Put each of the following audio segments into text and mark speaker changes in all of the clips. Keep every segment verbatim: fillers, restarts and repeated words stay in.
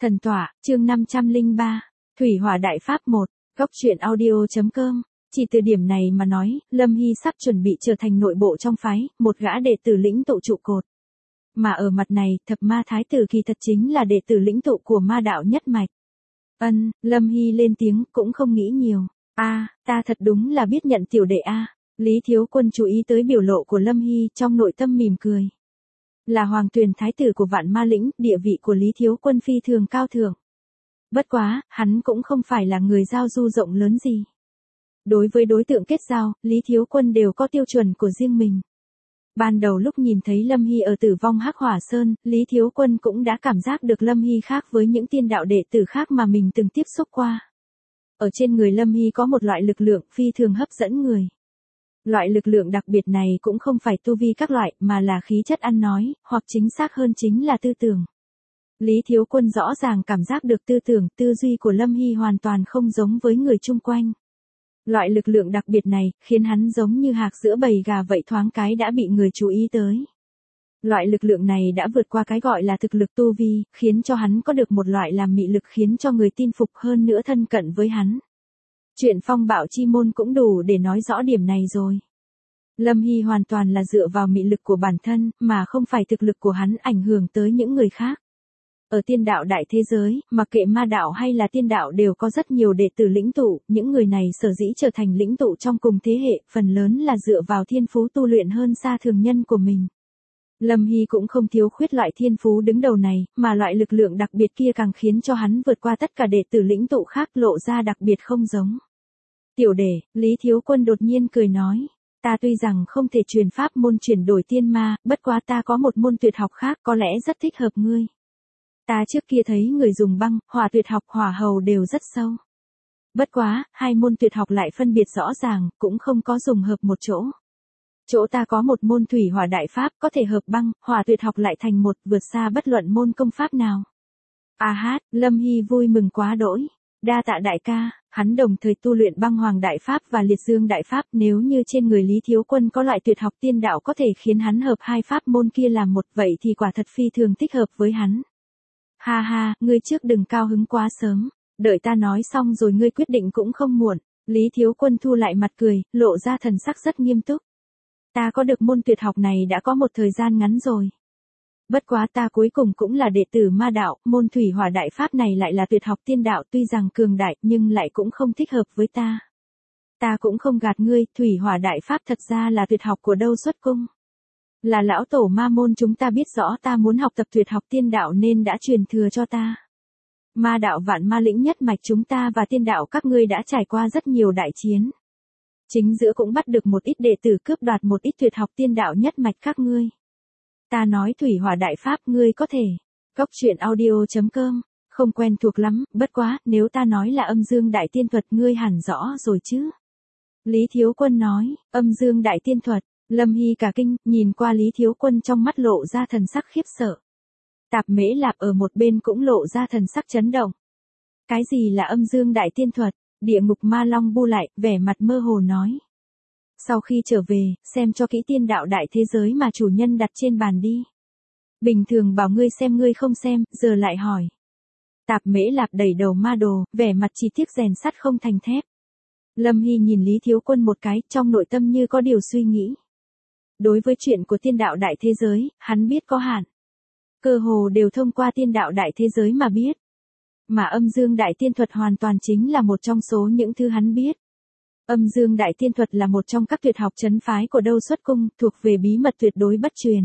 Speaker 1: Thần tọa, chương năm trăm lẻ ba, Thủy Hỏa Đại Pháp một, góc truyện audio.com. Chỉ từ điểm này mà nói, Lâm Hy sắp chuẩn bị trở thành nội bộ trong phái, một gã đệ tử lĩnh tụ trụ cột. Mà ở mặt này, thập ma thái tử kỳ thật chính là đệ tử lĩnh tụ của ma đạo nhất mạch. Ân, Lâm Hy lên tiếng, cũng không nghĩ nhiều. A, ta thật đúng là biết nhận tiểu đệ A. Lý Thiếu Quân chú ý tới biểu lộ của Lâm Hy, trong nội tâm mỉm cười. Là Hoàng Tuyền thái tử của Vạn Ma Lĩnh, địa vị của Lý Thiếu Quân phi thường cao thượng. Bất quá, hắn cũng không phải là người giao du rộng lớn gì. Đối với đối tượng kết giao, Lý Thiếu Quân đều có tiêu chuẩn của riêng mình. Ban đầu lúc nhìn thấy Lâm Hy ở Tử Vong Hắc Hỏa Sơn, Lý Thiếu Quân cũng đã cảm giác được Lâm Hy khác với những tiên đạo đệ tử khác mà mình từng tiếp xúc qua. Ở trên người Lâm Hy có một loại lực lượng phi thường hấp dẫn người. Loại lực lượng đặc biệt này cũng không phải tu vi các loại mà là khí chất ăn nói, hoặc chính xác hơn chính là tư tưởng. Lý Thiếu Quân rõ ràng cảm giác được tư tưởng, tư duy của Lâm Hy hoàn toàn không giống với người chung quanh. Loại lực lượng đặc biệt này, khiến hắn giống như hạc giữa bầy gà vậy, thoáng cái đã bị người chú ý tới. Loại lực lượng này đã vượt qua cái gọi là thực lực tu vi, khiến cho hắn có được một loại làm mị lực khiến cho người tin phục hơn nữa thân cận với hắn. Chuyện phong bạo chi môn cũng đủ để nói rõ điểm này rồi. Lâm Hy hoàn toàn là dựa vào mị lực của bản thân, mà không phải thực lực của hắn ảnh hưởng tới những người khác. Ở tiên đạo đại thế giới, mặc kệ ma đạo hay là tiên đạo đều có rất nhiều đệ tử lĩnh tụ, những người này sở dĩ trở thành lĩnh tụ trong cùng thế hệ, phần lớn là dựa vào thiên phú tu luyện hơn xa thường nhân của mình. Lâm Hy cũng không thiếu khuyết loại thiên phú đứng đầu này, mà loại lực lượng đặc biệt kia càng khiến cho hắn vượt qua tất cả đệ tử lĩnh tụ khác, lộ ra đặc biệt không giống. Tiểu đệ, Lý Thiếu Quân đột nhiên cười nói, ta tuy rằng không thể truyền pháp môn chuyển đổi tiên ma, bất quá ta có một môn tuyệt học khác có lẽ rất thích hợp ngươi. Ta trước kia thấy người dùng băng, hỏa tuyệt học, hỏa hầu đều rất sâu. Bất quá, hai môn tuyệt học lại phân biệt rõ ràng, cũng không có dùng hợp một chỗ. Chỗ ta có một môn thủy hỏa đại pháp có thể hợp băng, hỏa tuyệt học lại thành một, vượt xa bất luận môn công pháp nào. A hát, Lâm Hy vui mừng quá đỗi. Đa tạ đại ca, hắn đồng thời tu luyện băng hoàng đại pháp và liệt dương đại pháp, nếu như trên người Lý Thiếu Quân có loại tuyệt học tiên đạo có thể khiến hắn hợp hai pháp môn kia làm một, vậy thì quả thật phi thường thích hợp với hắn. Ha ha, ngươi trước đừng cao hứng quá sớm, đợi ta nói xong rồi ngươi quyết định cũng không muộn. Lý Thiếu Quân thu lại mặt cười, lộ ra thần sắc rất nghiêm túc. Ta có được môn tuyệt học này đã có một thời gian ngắn rồi. Bất quá ta cuối cùng cũng là đệ tử ma đạo, môn thủy hỏa đại pháp này lại là tuyệt học tiên đạo, tuy rằng cường đại nhưng lại cũng không thích hợp với ta. Ta cũng không gạt ngươi, thủy hỏa đại pháp thật ra là tuyệt học của Đâu Xuất Cung. Là lão tổ ma môn chúng ta biết rõ ta muốn học tập tuyệt học tiên đạo nên đã truyền thừa cho ta. Ma đạo Vạn Ma Lĩnh nhất mạch chúng ta và tiên đạo các ngươi đã trải qua rất nhiều đại chiến. Chính giữa cũng bắt được một ít đệ tử cướp đoạt một ít tuyệt học tiên đạo nhất mạch các ngươi. Ta nói thủy hỏa đại pháp ngươi có thể. Góc truyện audio.com, không quen thuộc lắm, bất quá, nếu ta nói là âm dương đại tiên thuật ngươi hẳn rõ rồi chứ. Lý Thiếu Quân nói, âm dương đại tiên thuật. Lâm Hy cả kinh, nhìn qua Lý Thiếu Quân trong mắt lộ ra thần sắc khiếp sợ. Tạp Mễ Lạp ở một bên cũng lộ ra thần sắc chấn động. Cái gì là âm dương đại tiên thuật? Địa ngục ma long bu lại, vẻ mặt mơ hồ nói. Sau khi trở về, xem cho kỹ tiên đạo đại thế giới mà chủ nhân đặt trên bàn đi. Bình thường bảo ngươi xem ngươi không xem, giờ lại hỏi. Tạp Mễ Lạp đẩy đầu ma đồ, vẻ mặt chỉ tiếc rèn sắt không thành thép. Lâm Hy nhìn Lý Thiếu Quân một cái, trong nội tâm như có điều suy nghĩ. Đối với chuyện của tiên đạo đại thế giới, hắn biết có hạn. Cơ hồ đều thông qua tiên đạo đại thế giới mà biết. Mà âm dương đại tiên thuật hoàn toàn chính là một trong số những thứ hắn biết. Âm dương đại tiên thuật là một trong các tuyệt học trấn phái của Đâu Xuất Cung, thuộc về bí mật tuyệt đối bất truyền.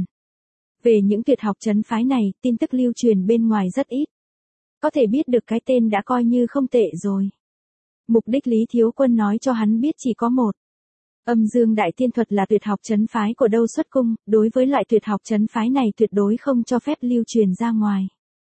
Speaker 1: Về những tuyệt học trấn phái này, tin tức lưu truyền bên ngoài rất ít. Có thể biết được cái tên đã coi như không tệ rồi. Mục đích Lý Thiếu Quân nói cho hắn biết chỉ có một. Âm dương đại tiên thuật là tuyệt học trấn phái của Đâu Xuất Cung, đối với loại tuyệt học trấn phái này tuyệt đối không cho phép lưu truyền ra ngoài.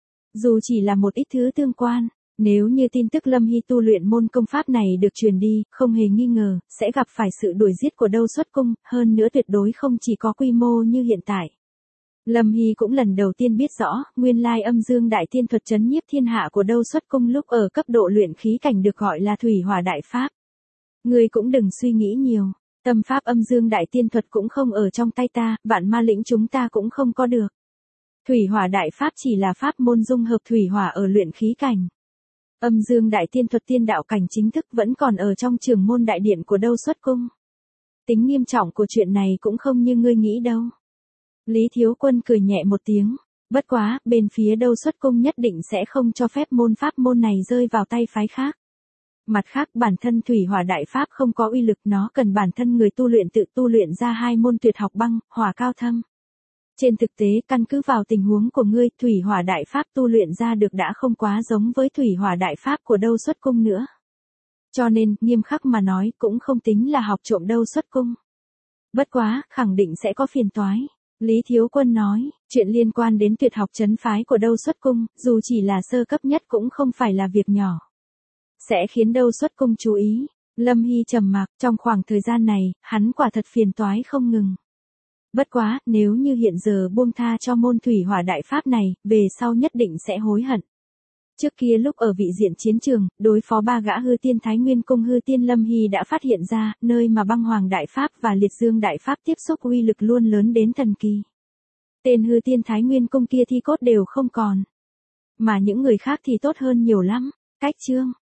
Speaker 1: Dù chỉ là một ít thứ tương quan, nếu như tin tức Lâm Hy tu luyện môn công pháp này được truyền đi, không hề nghi ngờ, sẽ gặp phải sự đuổi giết của Đâu Xuất Cung, hơn nữa tuyệt đối không chỉ có quy mô như hiện tại. Lâm Hy cũng lần đầu tiên biết rõ, nguyên lai âm dương đại tiên thuật trấn nhiếp thiên hạ của Đâu Xuất Cung lúc ở cấp độ luyện khí cảnh được gọi là thủy hỏa đại pháp. Ngươi cũng đừng suy nghĩ nhiều. Tâm pháp âm dương đại tiên thuật cũng không ở trong tay ta, Vạn Ma Lĩnh chúng ta cũng không có được. Thủy hỏa đại pháp chỉ là pháp môn dung hợp thủy hỏa ở luyện khí cảnh. Âm dương đại tiên thuật tiên đạo cảnh chính thức vẫn còn ở trong trường môn đại điện của Đâu Xuất Cung. Tính nghiêm trọng của chuyện này cũng không như ngươi nghĩ đâu. Lý Thiếu Quân cười nhẹ một tiếng. Bất quá, bên phía Đâu Xuất Cung nhất định sẽ không cho phép môn pháp môn này rơi vào tay phái khác. Mặt khác bản thân thủy hỏa đại pháp không có uy lực, nó cần bản thân người tu luyện tự tu luyện ra hai môn tuyệt học băng, hỏa cao thâm. Trên thực tế căn cứ vào tình huống của ngươi, thủy hỏa đại pháp tu luyện ra được đã không quá giống với thủy hỏa đại pháp của Đâu Xuất Cung nữa. Cho nên, nghiêm khắc mà nói cũng không tính là học trộm Đâu Xuất Cung. Bất quá, khẳng định sẽ có phiền toái. Lý Thiếu Quân nói, chuyện liên quan đến tuyệt học trấn phái của Đâu Xuất Cung, dù chỉ là sơ cấp nhất cũng không phải là việc nhỏ. Sẽ khiến Đâu Xuất Cung chú ý. Lâm Hy trầm mặc, trong khoảng thời gian này, hắn quả thật phiền toái không ngừng. Bất quá, nếu như hiện giờ buông tha cho môn thủy hỏa đại pháp này, về sau nhất định sẽ hối hận. Trước kia lúc ở vị diện chiến trường, đối phó ba gã hư tiên Thái Nguyên Cung hư tiên, Lâm Hy đã phát hiện ra, nơi mà băng hoàng đại pháp và liệt dương đại pháp tiếp xúc uy lực luôn lớn đến thần kỳ. Tên hư tiên Thái Nguyên Cung kia thi cốt đều không còn. Mà những người khác thì tốt hơn nhiều lắm. Cách chương